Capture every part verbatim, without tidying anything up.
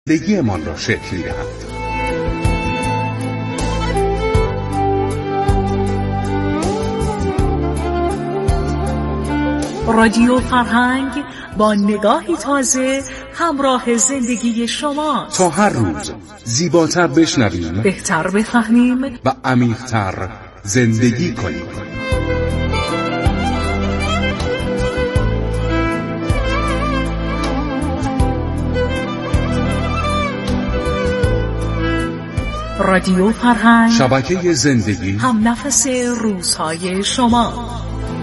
زندگیمان را شکل می‌دهند. رادیو فرهنگ با نگاهی تازه همراه زندگی شما تا هر روز زیباتر بشنویم، بهتر بفهمیم و عمیق‌تر زندگی کنیم. رادیو فرهنگ، شبکه زندگی، هم نفس روزهای شما.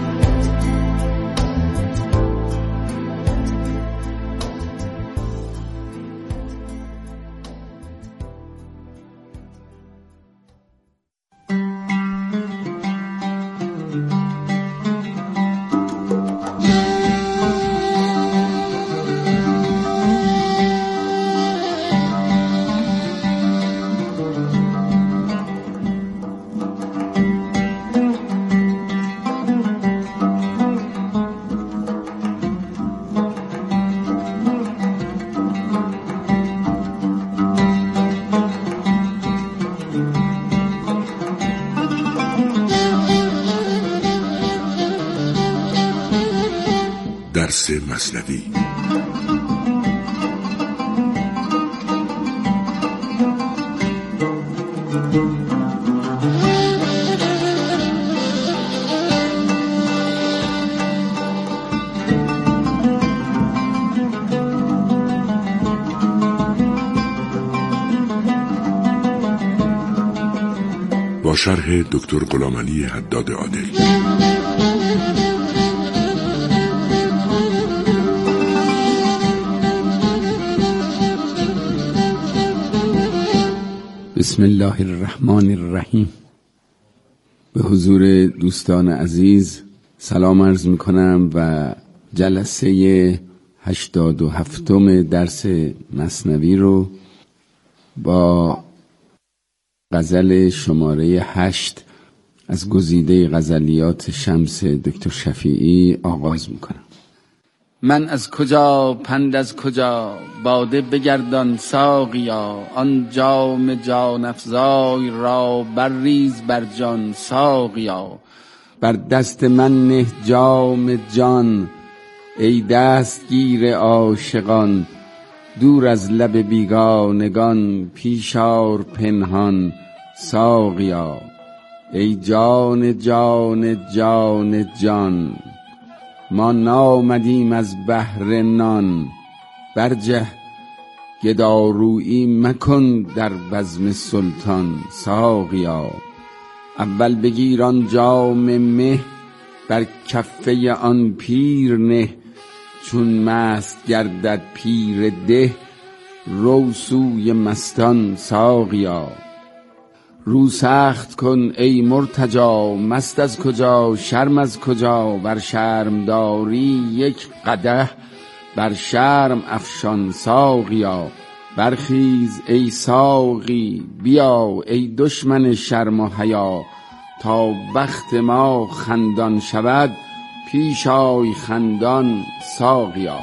درس مثنوی. با شرح دکتر غلامعلی حداد عادل. بسم الله الرحمن الرحیم. به حضور دوستان عزیز سلام عرض می کنم و جلسه هشتاد و هفتم درس مثنوی رو با غزل شماره هشت از گزیده غزلیات شمس دکتر شفیعی آغاز می کنم. من از کجا پند از کجا باده بگردان ساقیا، آن جام جان افزای را برریز بر جان ساقیا. بر دست من نه جام جان ای دستگیر عاشقان، دور از لب بیگانگان پیش آر پنهان ساقیا. ای جان جان جان جان، ما نامدیم از بهر نان، برجه گدارویی مکن در بزم سلطان ساقیا. اول بگیر آن جام مه بر کفه آن پیر نه، چون مست گردد پیر ده رو سوی مستان ساقیا. رو سخت کن ای مرتجا، مست از کجا شرم از کجا، بر شرم داری یک قدح بر شرم افشان ساقیا. برخیز ای ساقی بیا ای دشمن شرم و حیا، تا بخت ما خندان شود پیش آی خندان ساقیا.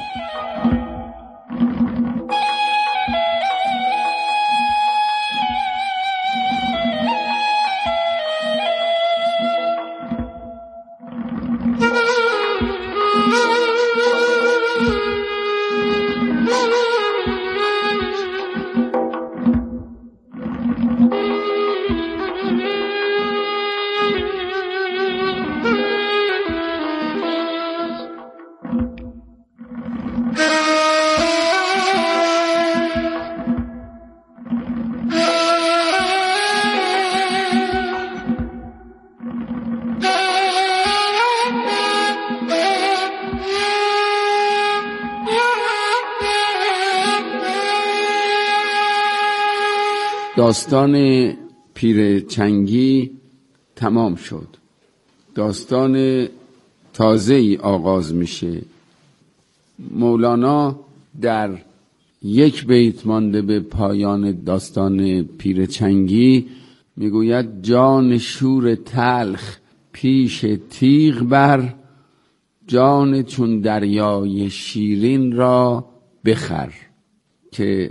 داستان پیر چنگی تمام شد. داستان تازه‌ای آغاز میشه. مولانا در یک بیت مانده به پایان داستان پیر چنگی میگوید جان شور تلخ پیش تیغ بر، جان چون دریای شیرین را بخر. که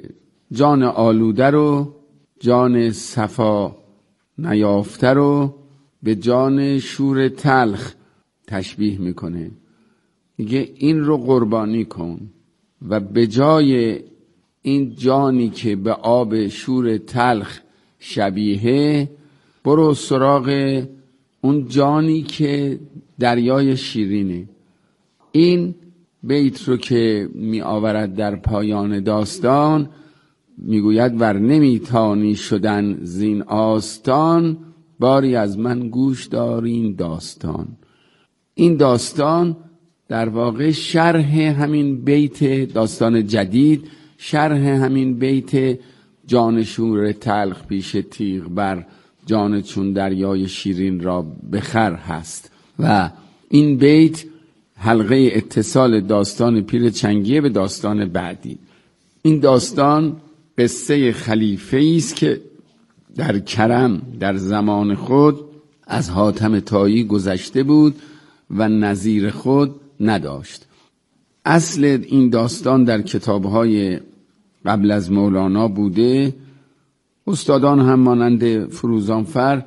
جان آلوده رو، جان صفا نیافته رو به جان شور تلخ تشبیه میکنه. میگه این رو قربانی کن و به جای این جانی که به آب شور تلخ شبیه، برو سراغ اون جانی که دریای شیرینه. این بیت رو که می آورد در پایان داستان، میگوید ور نمیتانی شدن زین آستان، باری از من گوش دارین داستان. این داستان در واقع شرح همین بیت داستان جدید، شرح همین بیت جان شور تلخ پیش تیغ بر، جان چون دریای شیرین را بخر هست. و این بیت حلقه اتصال داستان پیر چنگیه به داستان بعدی. این داستان قصه خلیفه است که در کرم در زمان خود از حاتم طایی گذشته بود و نظیر خود نداشت. اصل این داستان در کتاب‌های قبل از مولانا بوده. استادان هم مانند فروزانفر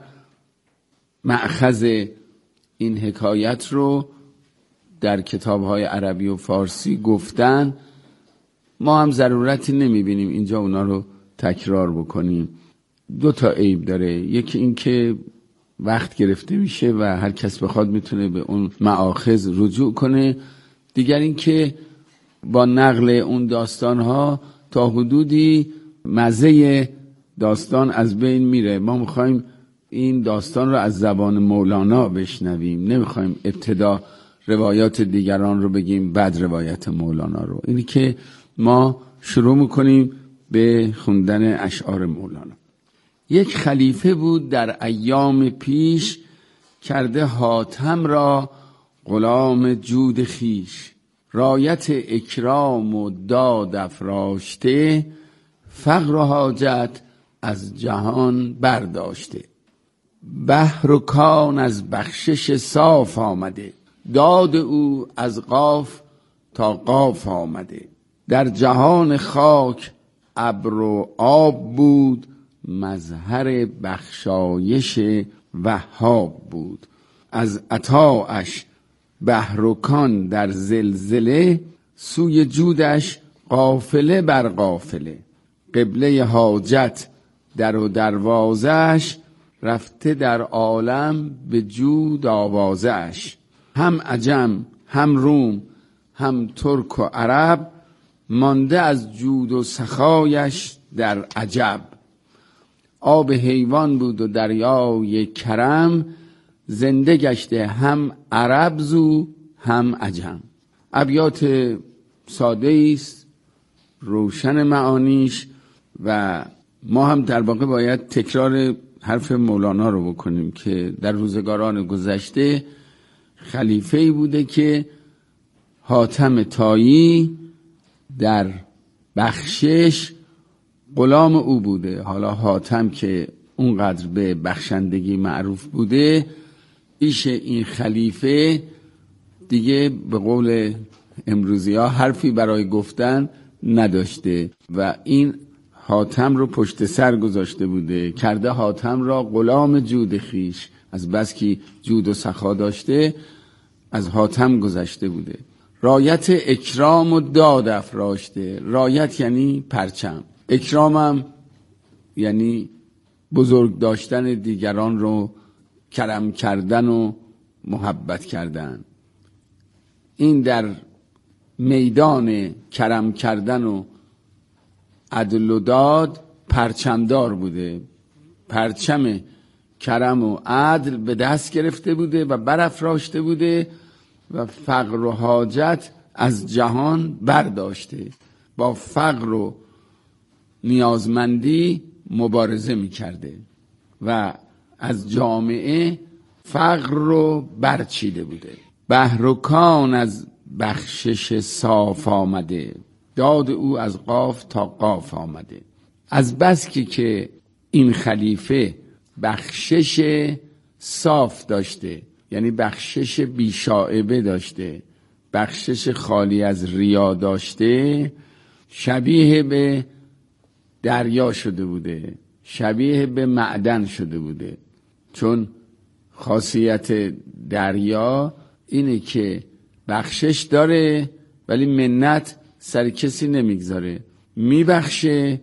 مأخذ این حکایت رو در کتاب‌های عربی و فارسی گفتن. ما هم ضرورتی نمی‌بینیم اینجا اونا رو تکرار بکنیم. دو تا عیب داره. یکی این که وقت گرفته میشه و هر کس بخواد میتونه به اون مآخذ رجوع کنه. دیگر این که با نقل اون داستان‌ها تا حدودی مزه داستان از بین میره. ما میخوایم این داستان رو از زبان مولانا بشنویم، نمیخوایم ابتدا روایات دیگران رو بگیم بعد روایت مولانا رو. اینی که ما شروع میکنیم به خوندن اشعار مولانا. یک خلیفه بود در ایام پیش، کرده حاتم را غلام جود خیش. رایت اکرام و داد افراشته، فقر و حاجت از جهان برداشته. بحر و کان از بخشش صاف آمده، داد او از قاف تا قاف آمده. در جهان خاک ابر و آب بود، مظهر بخشایش وهاب بود. از عطاش بحر و کان در زلزله، سوی جودش قافله بر قافله. قبله حاجت در و دروازش، رفته در عالم به جود آوازش. هم عجم هم روم هم ترک و عرب، مانده از جود و سخایش در عجب. آب حیوان بود و دریای کرم، زنده گشته هم عرب زو هم عجم. ابیات ساده است، روشن معانیش، و ما هم در واقع باید تکرار حرف مولانا رو بکنیم که در روزگاران گذشته خلیفه‌ای بوده که حاتم طایی در بخشش غلام او بوده. حالا حاتم که اونقدر به بخشندگی معروف بوده، پیش این خلیفه دیگه به قول امروزی ها حرفی برای گفتن نداشته و این حاتم رو پشت سر گذاشته بوده، کرده حاتم را غلام جود خیش. از بس که جود و سخا داشته از حاتم گذشته بوده. رایت اکرام و داد افراشته. رایت یعنی پرچم، اکرامم یعنی بزرگ داشتن دیگران رو، کرم کردن و محبت کردن. این در میدان کرم کردن و عدل و داد پرچمدار بوده. پرچم کرم و عدل به دست گرفته بوده و برافراشته بوده و فقر و حاجت از جهان برداشته. با فقر و نیازمندی مبارزه می کرده و از جامعه فقر رو برچیده بوده. بحر و کان از بخشش صاف آمده، داد او از قاف تا قاف آمده. از بس که که این خلیفه بخشش صاف داشته، یعنی بخشش بیشائبه داشته، بخشش خالی از ریا داشته، شبیه به دریا شده بوده، شبیه به معدن شده بوده. چون خاصیت دریا اینه که بخشش داره ولی منت سر کسی نمیگذاره، میبخشه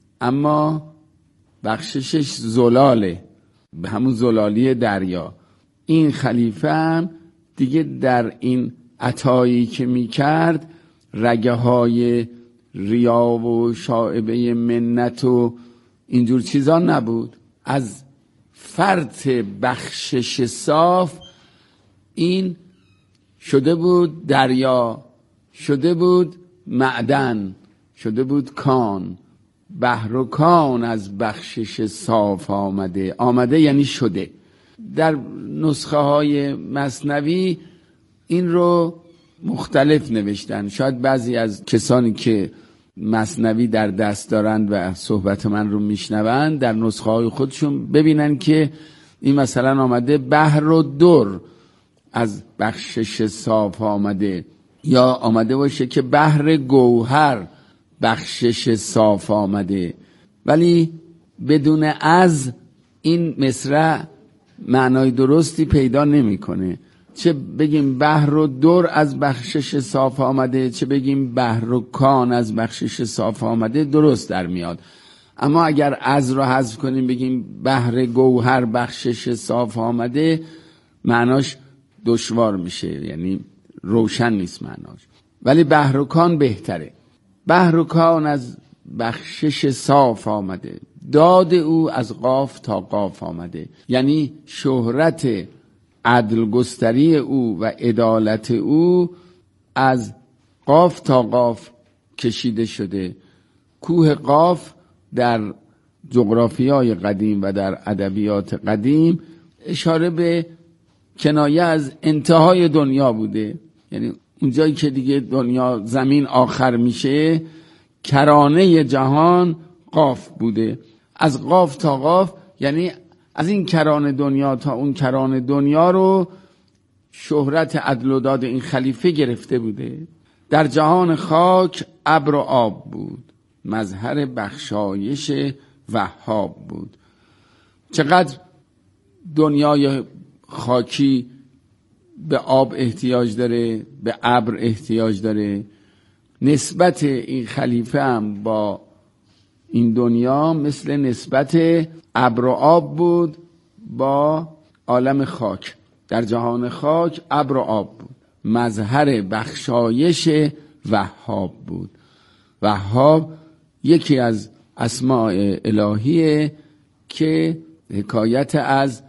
اما بخششش زلاله، به همون زلالی دریا. این خلیفه هم دیگه در این عطایی که میکرد رگه های ریا و شائبه منت و اینجور چیزا نبود. از فرط بخشش صاف این شده بود دریا، شده بود معدن، شده بود کان. بحر و کان از بخشش صاف آمده. آمده یعنی شده. در نسخه های مثنوی این رو مختلف نوشتن. شاید بعضی از کسانی که مثنوی در دست دارند و صحبت من رو میشنوند در نسخه های خودشون ببینن که این مثلا آمده بحر و در از بخشش صاف آمده، یا آمده باشه که بحر گوهر بخشش صاف آمده. ولی بدون از این مصرع معنای درستی پیدا نمیکنه. چه بگیم بحر و در از بخشش صاف آمده، چه بگیم بحر و کان از بخشش صاف آمده، درست در میاد. اما اگر از رو حذف کنیم بگیم بحر گوهر بخشش صاف آمده، معناش دشوار میشه، یعنی روشن نیست معناش. ولی بحر و کان بهتره. بحر و کان از بخشش صاف آمده، داد او از قاف تا قاف آمده. یعنی شهرت عدل گستری او و عدالت او از قاف تا قاف کشیده شده. کوه قاف در جغرافیای قدیم و در ادبیات قدیم اشاره به کنایه از انتهای دنیا بوده. یعنی اونجایی که دیگه دنیا زمین آخر میشه، کرانه جهان قاف بوده. از قاف تا قاف یعنی از این کرانه دنیا تا اون کرانه دنیا رو شهرت عدل و داد این خلیفه گرفته بوده. در جهان خاک ابر و آب بود، مظهر بخشایش وهاب بود. چقدر دنیای خاکی به آب احتیاج داره، به ابر احتیاج داره. نسبت این خلیفه هم با این دنیا مثل نسبت ابر و آب بود با عالم خاک. در جهان خاک ابر و آب بود، مظهر بخشایش وهاب بود. وهاب یکی از اسماء الهیه که حکایت از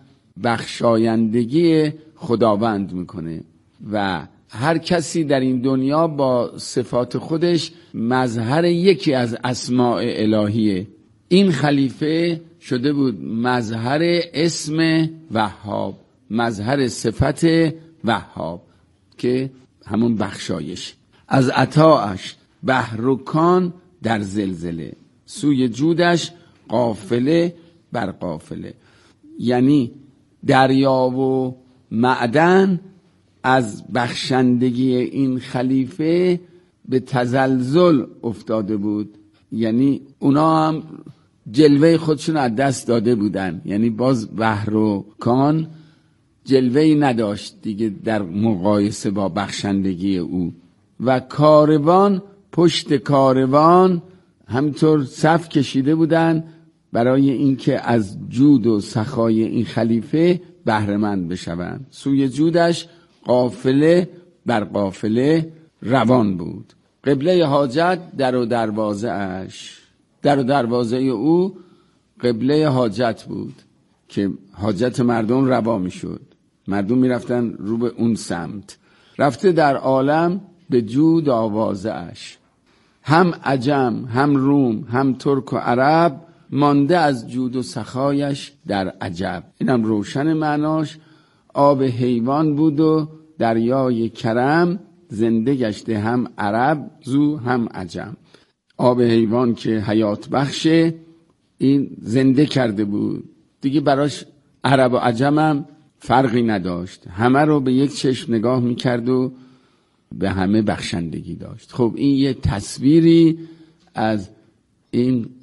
بخشایندگی خداوند میکنه و هر کسی در این دنیا با صفات خودش مظهر یکی از اسماء الهیه. این خلیفه شده بود مظهر اسم وهاب، مظهر صفت وهاب که همون بخشایش. از عطاش بحر و کان در زلزله، سوی جودش قافله بر قافله. یعنی دریا و معدن از بخشندگی این خلیفه به تزلزل افتاده بود. یعنی اونا هم جلوه خودشون از دست داده بودن. یعنی باز بحر و کان جلوه‌ای نداشت دیگه در مقایسه با بخشندگی او. و کاروان پشت کاروان همینطور صف کشیده بودن برای اینکه از جود و سخای این خلیفه بهره‌مند بشوند. سوی جودش قافله بر قافله روان بود. قبله حاجت در و دروازه اش، در و دروازه او قبله حاجت بود که حاجت مردم روا می شد. مردم می رفتن رو به اون سمت. رفته در عالم به جود آوازه اش، هم عجم هم روم هم ترک و عرب مانده از جود و سخایش در عجب. اینم روشن معناش. آب حیوان بود و دریای کرم، زنده گشته هم عرب زو هم عجم. آب حیوان که حیات بخشه این زنده کرده بود دیگه، براش عرب و عجم هم فرقی نداشت، همه رو به یک چشم نگاه میکرد و به همه بخشندگی داشت. خب این یه تصویری از این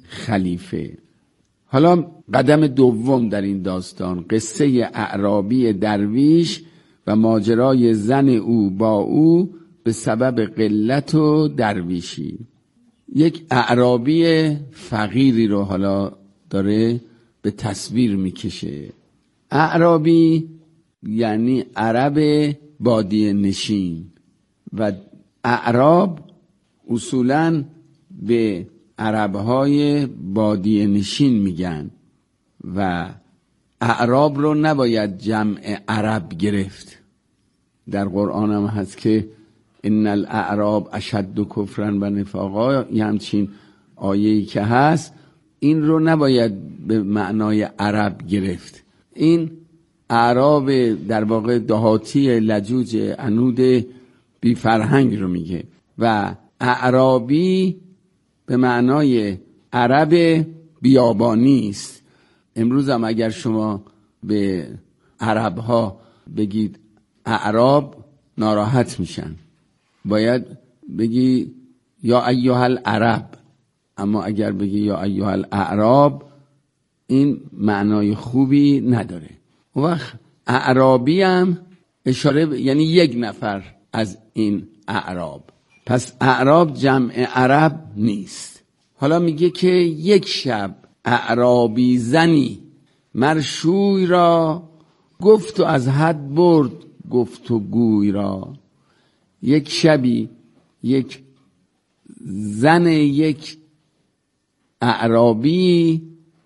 خلیفه. حالا قدم دوم در این داستان، قصه اعرابی درویش و ماجرای زن او با او به سبب قلت و درویشی. یک اعرابی فقیری رو حالا داره به تصویر میکشه. اعرابی یعنی عرب بادیه نشین و اعراب اصولاً به عربهای بادیه نشین میگن و اعراب رو نباید جمع عرب گرفت. در قرآن هم هست که ان الاعراب اشد کفرا و نفاقا، یه همچین آیه‌ای که هست، این رو نباید به معنای عرب گرفت. این اعراب در واقع دهاتی لجوج عنود بی فرهنگ رو میگه و اعرابی به معنای عرب بیابانی است. امروز هم اگر شما به عربها بگید اعراب ناراحت میشن، باید بگی یا ایها العرب، اما اگر بگی یا ایها الاعراب این معنای خوبی نداره. اون وقت اعرابی هم اشاره ب... یعنی یک نفر از این اعراب، پس اعراب جمع عرب نیست. حالا میگه که یک شب اعرابی زنی مرشوی را گفت و از حد برد گفت و گوی را. یک شبی یک زن یک اعرابی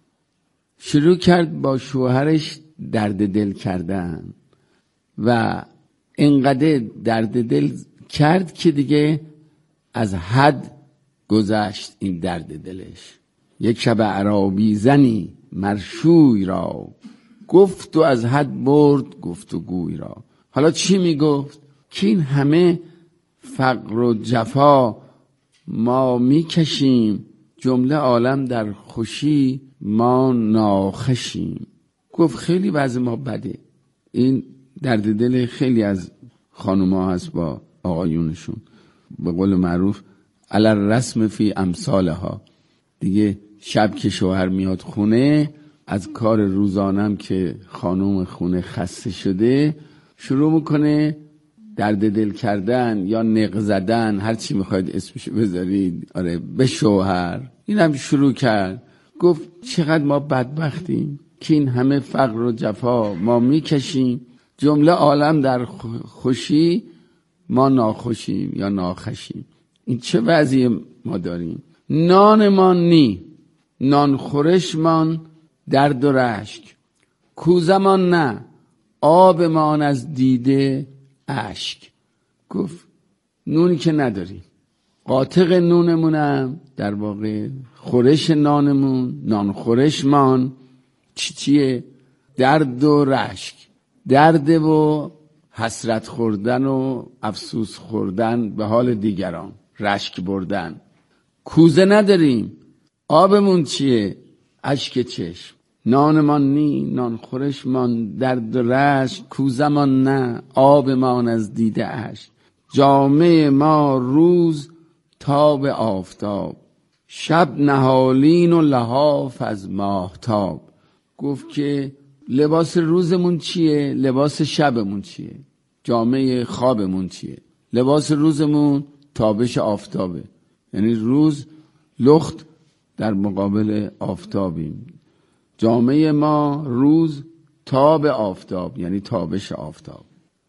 شروع کرد با شوهرش درد دل کردن و انقدر درد دل کرد که دیگه از حد گذشت این درد دلش. یک شب اعرابی زنی مرشوی را گفت و از حد برد گفت و گوی را. حالا چی میگفت؟ که این همه فقر و جفا ما میکشیم، جمله عالم در خوشی ما ناخوشیم. گفت خیلی وضع ما بده. این درد دل خیلی از خانوما هست با آقایونشون، به قول معروف علی الرسم فی امثالها. دیگه شب که شوهر میاد خونه، از کار روزانم که خانم خونه خسته شده شروع میکنه درد دل کردن یا نق زدن، هر چی میخواید اسمشو بذارید، آره، به شوهر. اینم شروع کرد. گفت چقدر ما بدبختیم که این همه فقر و جفا ما میکشیم، جمله عالم در خوشی ما ناخوشیم یا ناخوشیم. این چه وضعی ما داریم؟ نانمان نی، نان خورشمان درد و رشک، کوزمان نه، آبمان از دیده اشک. گفت نونی که نداریم، قاطق نونمونم در واقع خورش نانمون، نان خورشمان چی چیه؟ درد و رشک. درد و حسرت خوردن و افسوس خوردن به حال دیگران، رشک بردن. کوزه نداریم، آبمون چیه؟ اشک چشم. نانمان نی، نان خورشمان درد و رشک، کوزمان نه، آبمان از دیده اشک. جامه ما روز تاب آفتاب، شب نهالین و لحاف از ماهتاب. گفت که لباس روزمون چیه؟ لباس شبمون چیه؟ جامعه خوابمون چیه؟ لباس روزمون تابش آفتابه، یعنی روز لخت در مقابل آفتابیم. جامعه ما روز تاب آفتاب، یعنی تابش آفتاب.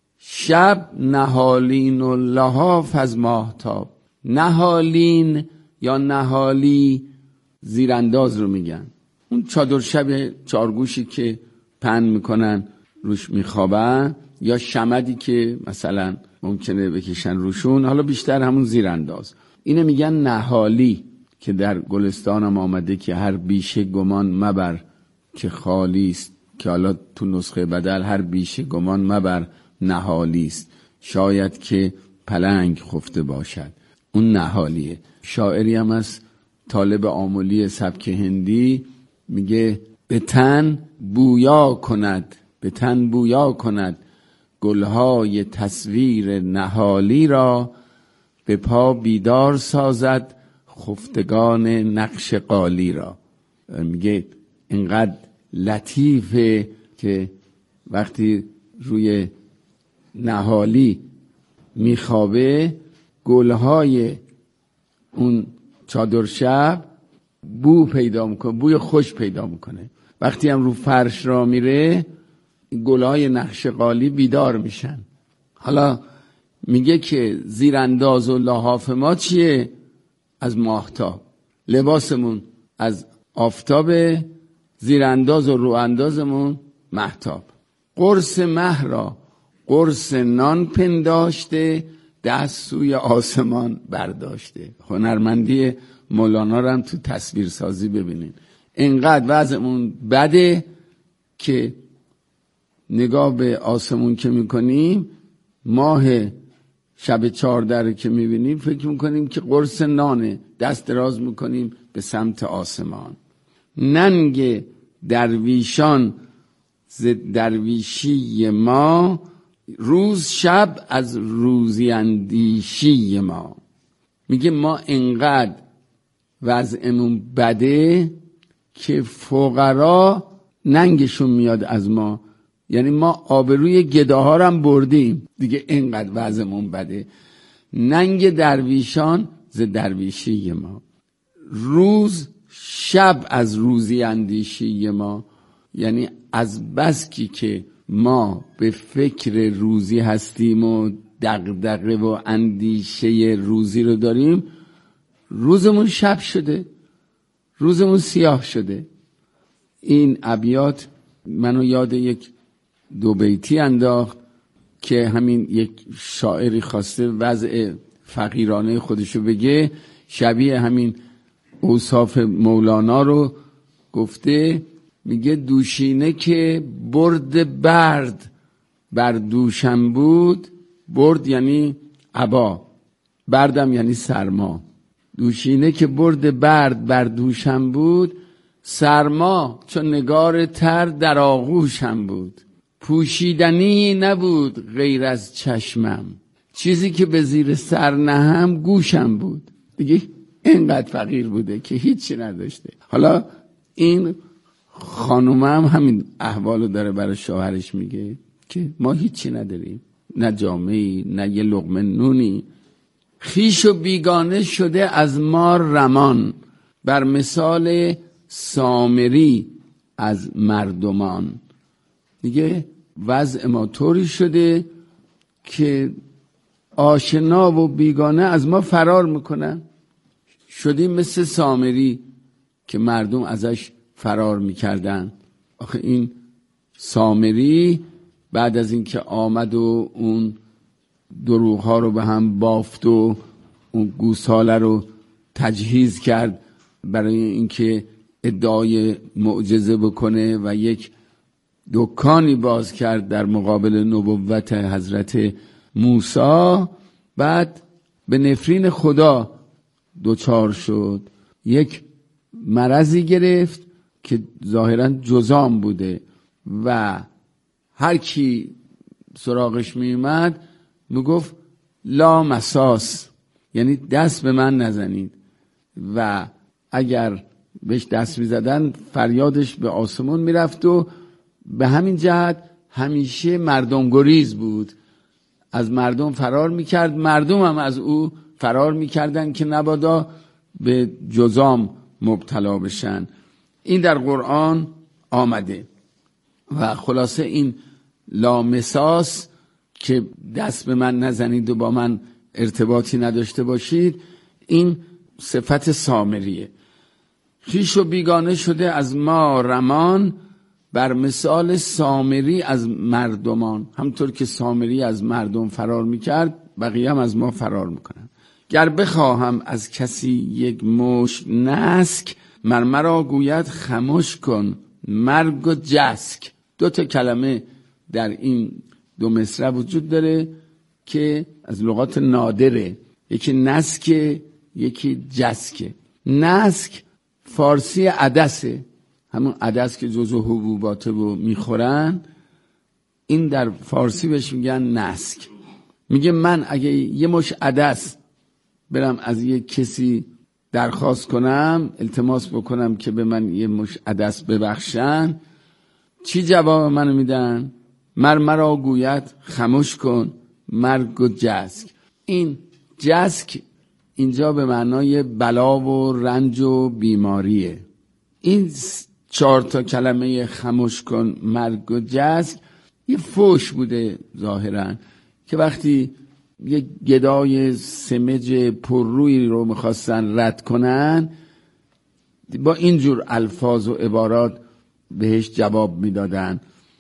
شب نهالین و لحاف از ماهتاب. نهالین یا نهالی زیرانداز رو میگن، اون چادر شب چارگوشی که پهن میکنن روش میخوابن، یا شمدی که مثلا ممکنه بکشن روشون، حالا بیشتر همون زیرانداز. اینه میگن نهالی، که در گلستان هم آمده که هر بیشه گمان مبر که خالی است، که حالا تو نسخه بدل هر بیشه گمان مبر نهالی است، شاید که پلنگ خفته باشد. اون نهالیه. شاعری هم از طالب آمولی سبک هندی میگه به تن بویا کند، به تن بویا کند گلهای تصویر نهالی را، به پا بیدار سازد خفتگان نقش قالی را. میگه اینقدر لطیفه که وقتی روی نهالی میخوابه گلهای اون چادر شب بو پیدا میکنه، بوی خوش پیدا میکنه. وقتی هم رو فرش را میره گلهای نقش قالی بیدار میشن. حالا میگه که زیرانداز و لحاف ما چیه؟ از ماهتاب. لباسمون از آفتاب، زیرانداز و رواندازمون مهتاب. قرص مه را قرص نان پنداشته، دست سوی آسمان برداشته. هنرمندی مولانا رو هم تو تصویر سازی ببینین. اینقدر وضعمون بده که نگاه به آسمون که میکنیم، ماه شب چهارده رو که میبینیم فکر میکنیم که قرص نانه، دست دراز میکنیم به سمت آسمان. ننگ درویشان ز درویشی ما، روز شب از روزی اندیشی ما. میگه ما انقدر وضعمون بده که فقرا ننگشون میاد از ما. یعنی ما آبروی گداها رو هم بردیم دیگه، اینقدر وضعمون بده. ننگ درویشان ز درویشی ما، روز شب از روزی اندیشی ما. یعنی از بسکی که ما به فکر روزی هستیم و دغدغه و اندیشه روزی رو داریم، روزمون شب شده، روزمون سیاه شده. این ابیات منو یاد یک دو بیتی انداخت که همین یک شاعری خواسته وضع فقیرانه خودشو بگه، شبیه همین اوصاف مولانا رو گفته. میگه دوشینه که برد برد بر دوشم بود، برد یعنی عبا، بردم یعنی سرما. دوشینه که برد برد بر دوشم بود، سرما چون نگار تر در آغوشم بود. پوشیدنی نبود غیر از چشمم، چیزی که به زیر سر نهم گوشم بود. دیگه اینقدر فقیر بوده که هیچی نداشته. حالا این خانومه هم همین احوالو داره برای شوهرش میگه که ما هیچی نداریم، نه جامعی نه یه لقمه نونی. خویش و بیگانه شده از ما رمان، بر مثال سامری از مردمان. دیگه وضع ما طوری شده که آشنا و بیگانه از ما فرار میکنن. شدیم مثل سامری که مردم ازش فرار میکردن. آخه این سامری بعد از اینکه آمد و اون دروغ ها رو به هم بافت و اون گوساله رو تجهیز کرد برای اینکه ادعای معجزه بکنه و یک دکانی باز کرد در مقابل نبوت حضرت موسی، بعد به نفرین خدا دوچار شد. یک مرضی گرفت که ظاهرا جذام بوده و هر کی سراغش می اومد می گفت لا مساس، یعنی دست به من نزنید. و اگر بهش دست می زدن فریادش به آسمون می رفت و به همین جهت همیشه مردم گریز بود، از مردم فرار می کرد، مردم هم از او فرار می کردن که نبادا به جذام مبتلا بشن. این در قرآن آمده و خلاصه این لامساس که دست به من نزنید و با من ارتباطی نداشته باشید، این صفت سامریه. خویش و بیگانه شده از ما رمان، بر مثال سامری از مردمان. همطور که سامری از مردم فرار میکرد بقیه هم از ما فرار میکنن. گر بخواهم از کسی یک مشت نسک، مرمرا گوید خموش کن مرگ و جسک. دو تا کلمه در این دو مصرع وجود داره که از لغات نادره، یکی نسک یکی جسک. نسک فارسی عدسه، همون عدس که جزو حبوباته و میخورن، این در فارسی بهش میگن نسک. میگه من اگه یه مش عدس برم از یه کسی درخواست کنم، التماس بکنم که به من یه مش عدس ببخشن، چی جواب منو میدن؟ مر مرا گوید خموش کن مرگ و جسک. این جسک اینجا به معنای بلا و رنج و بیماریه. این چهار تا کلمه خموش کن مرگ و جسک یه فوش بوده ظاهرا، که وقتی یه گدای سمج پررویی رو میخواستن رد کنن با اینجور الفاظ و عبارات بهش جواب میدادن.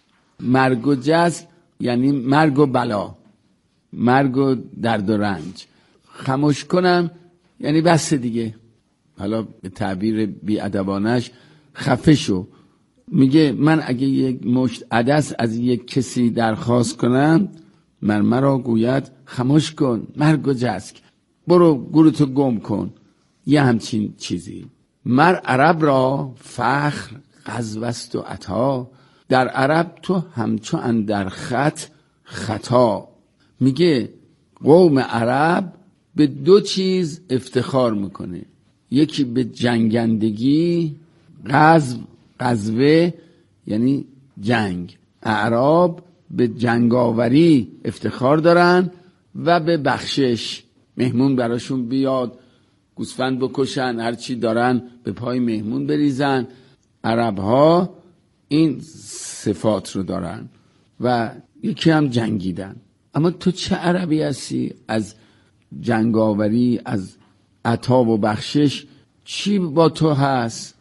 مرگ و جسک یعنی مرگ و بلا، مرگ و درد و رنج. خموش کنم یعنی بس دیگه، حالا به تعبیر بی‌ادبانش خفه شو. میگه من اگه یک مشت عدس از یک کسی درخواست کنم، من مرا گوید خموش کن مرگ و جسک، برو گورتو گم کن، یه همچین چیزی. مر عرب را فخر غزوست و عطا، در عرب تو همچو اندر خط خطا. میگه قوم عرب به دو چیز افتخار میکنه، یکی به جنگندگی، غزو غزوه یعنی جنگ، اعراب به جنگاوری افتخار دارن و به بخشش، مهمون براشون بیاد گوسفند بکشن، هرچی دارن به پای مهمون بریزن. عرب ها این صفات رو دارن و یکی هم جنگیدن. اما تو چه عربی هستی؟ از جنگاوری، از عطا و بخشش چی با تو هست؟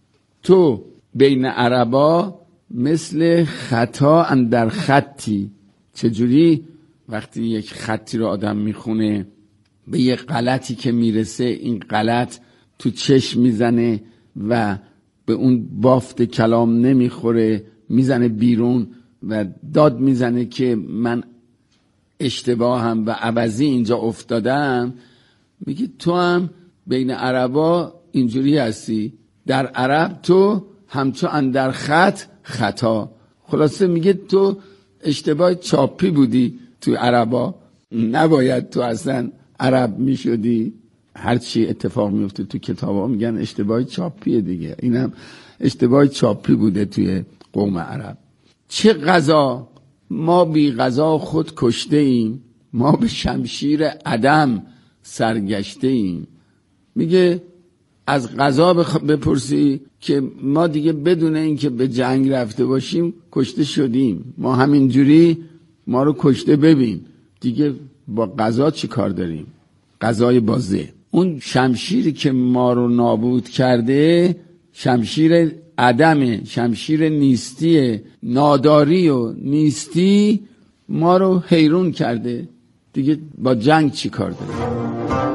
تو بین عربا مثل خطا اندر خطی. چجوری؟ وقتی یک خطی رو آدم میخونه به یک غلطی که میرسه، این غلط تو چشم میزنه و به اون بافت کلام نمیخوره، میزنه بیرون و داد میزنه که من اشتباهم و عوضی اینجا افتادم. میگه تو هم بین عربا اینجوری هستی، در عرب تو همچو اندر خط خطا. خلاصه میگه تو اشتباه چاپی بودی تو عربا، نباید تو اصلا عرب میشدی. هرچی اتفاق میفته تو کتابا میگن اشتباه چاپیه دیگه، اینم اشتباه چاپی بوده توی قوم عرب. چه قضا ما بی قضا خود کشته ایم، ما به شمشیر عدم سرگشته ایم. میگه از قضا بخ... بپرسی که ما دیگه بدون اینکه به جنگ رفته باشیم کشته شدیم، ما همینجوری ما رو کشته ببین دیگه، با قضا چی کار داریم؟ قضای بازه. اون شمشیری که ما رو نابود کرده شمشیر عدمه، شمشیر نیستیه، ناداری و نیستی ما رو حیرون کرده دیگه، با جنگ چی کار داریم؟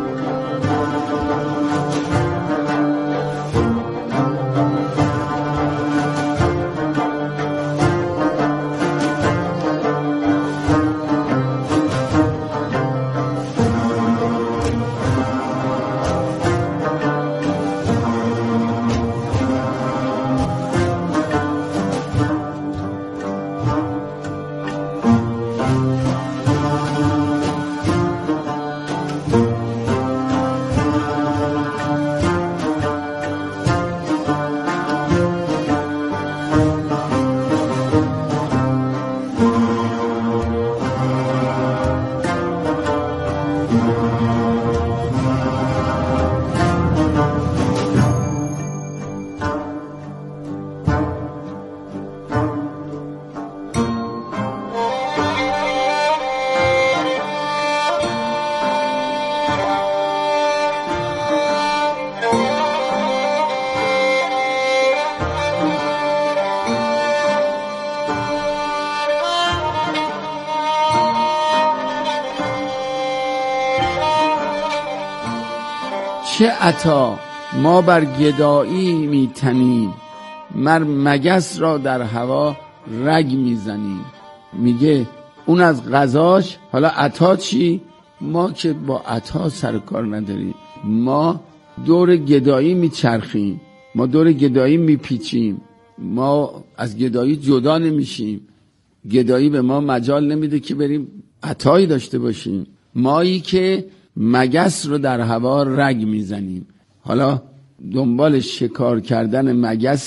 چه عطا ما بر گدایی میتنیم، مر مگس را در هوا رگ میزنیم. میگه اون از غذاش، حالا عطا چی؟ ما که با عطا سر کار نداریم، ما دور گدایی میچرخیم، ما دور گدایی میپیچیم، ما از گدایی جدا نمیشیم، گدایی به ما مجال نمیده که بریم عطایی داشته باشیم. مایی که مگس رو در هوا رگ میزنیم. حالا دنبال شکار کردن مگس